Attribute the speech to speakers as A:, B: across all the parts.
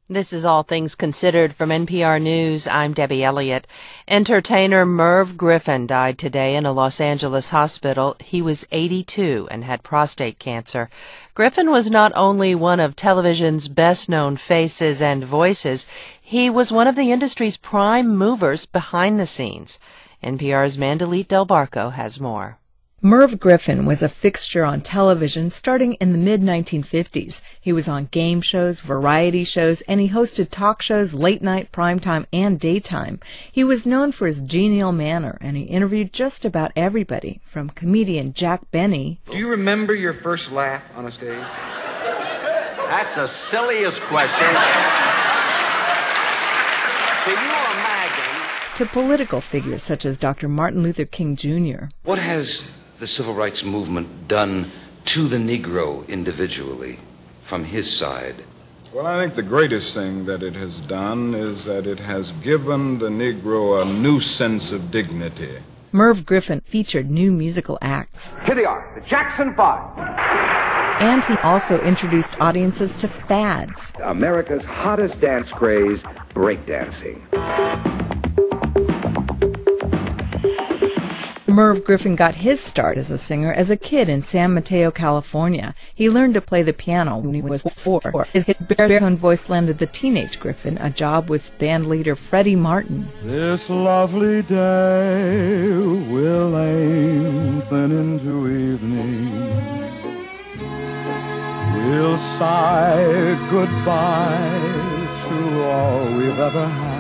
A: This is All Things Considered from NPR News. I'm Debbie Elliott. Entertainer Merv Griffin died today in a Los Angeles hospital. He was 82 and had prostate cancer. Griffin was not only one of television's best-known faces and voices, he was one of the industry's prime movers behind the scenes. NPR's Mandalit Del Barco has more.
B: Merv Griffin was a fixture on television starting in the mid-1950s. He was on game shows, variety shows, and he hosted talk shows late night, primetime, and daytime. He was known for his genial manner, and he interviewed just about everybody, from comedian Jack Benny.
C: Do you remember your first laugh on a stage?
D: That's the silliest question. Can you imagine?
B: To political figures such as Dr. Martin Luther King Jr.
C: What has the civil rights movement done to the Negro individually from his side?
E: Well, I think the greatest thing that it has done is that it has given the Negro a new sense of dignity.
B: Merv Griffin featured new musical acts.
D: Here they are, the Jackson 5.
B: And he also introduced audiences to fads.
F: America's hottest dance craze, breakdancing.
B: Merv Griffin got his start as a singer as a kid in San Mateo, California. He learned to play the piano when he was 4. His baritone voice landed the teenage Griffin a job with band leader Freddie Martin.
G: This lovely day will lengthen into evening. We'll sigh goodbye to all we've ever had.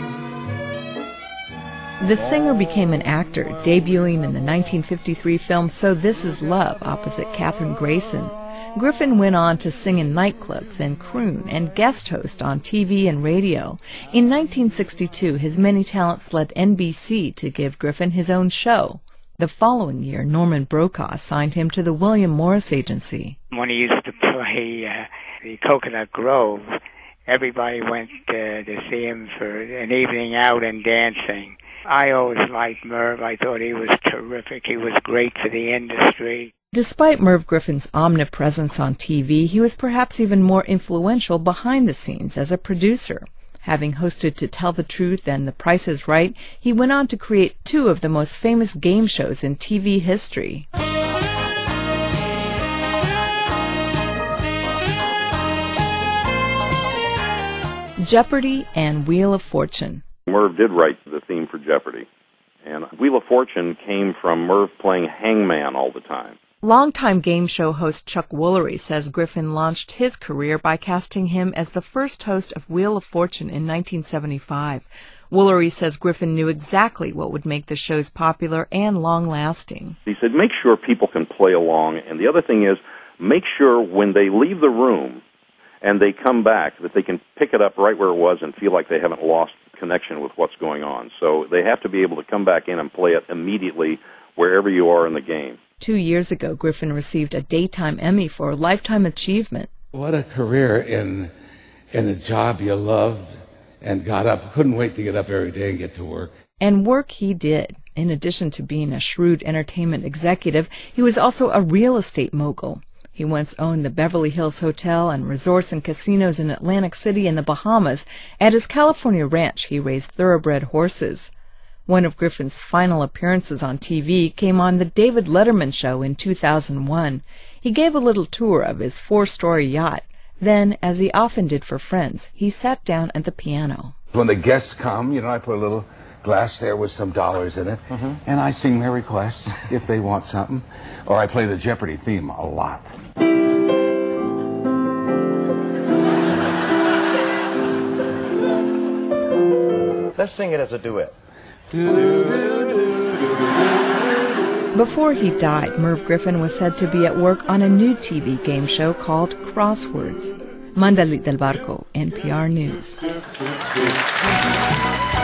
B: The singer became an actor, debuting in the 1953 film So This Is Love opposite Kathryn Grayson. Griffin went on to sing in nightclubs and croon and guest host on TV and radio. In 1962, his many talents led NBC to give Griffin his own show. The following year, Norman Brokaw signed him to the William Morris Agency.
H: When he used to play the Coconut Grove, everybody went to see him for an evening out and dancing. I always liked Merv. I thought he was terrific. He was great for the industry.
B: Despite Merv Griffin's omnipresence on TV, he was perhaps even more influential behind the scenes as a producer. Having hosted To Tell the Truth and The Price is Right, he went on to create 2 of the most famous game shows in TV history. Jeopardy and Wheel of Fortune.
I: Merv did write the theme for Jeopardy, and Wheel of Fortune came from Merv playing hangman all the time.
B: Longtime game show host Chuck Woolery says Griffin launched his career by casting him as the first host of Wheel of Fortune in 1975. Woolery says Griffin knew exactly what would make the shows popular and long-lasting.
I: He said, make sure people can play along, and the other thing is, make sure when they leave the room and they come back that they can pick it up right where it was and feel like they haven't lost connection with what's going on. So they have to be able to come back in and play it immediately wherever you are in the game.
B: 2 years ago, Griffin received a Daytime Emmy for Lifetime Achievement.
J: What a career in a job you loved and couldn't wait to get up every day and get to work.
B: And work he did. In addition to being a shrewd entertainment executive, he was also a real estate mogul. He once owned the Beverly Hills Hotel and resorts and casinos in Atlantic City and the Bahamas. At his California ranch, he raised thoroughbred horses. One of Griffin's final appearances on TV came on The David Letterman Show in 2001. He gave a little tour of his 4-story yacht. Then, as he often did for friends, he sat down at the piano.
J: When the guests come, I put a little glass there with some dollars in it, and I sing their requests if they want something. Or I play the Jeopardy theme a lot.
K: Let's sing it as a duet.
B: Before he died, Merv Griffin was said to be at work on a new TV game show called Crosswords. Mandalit Del Barco, NPR News.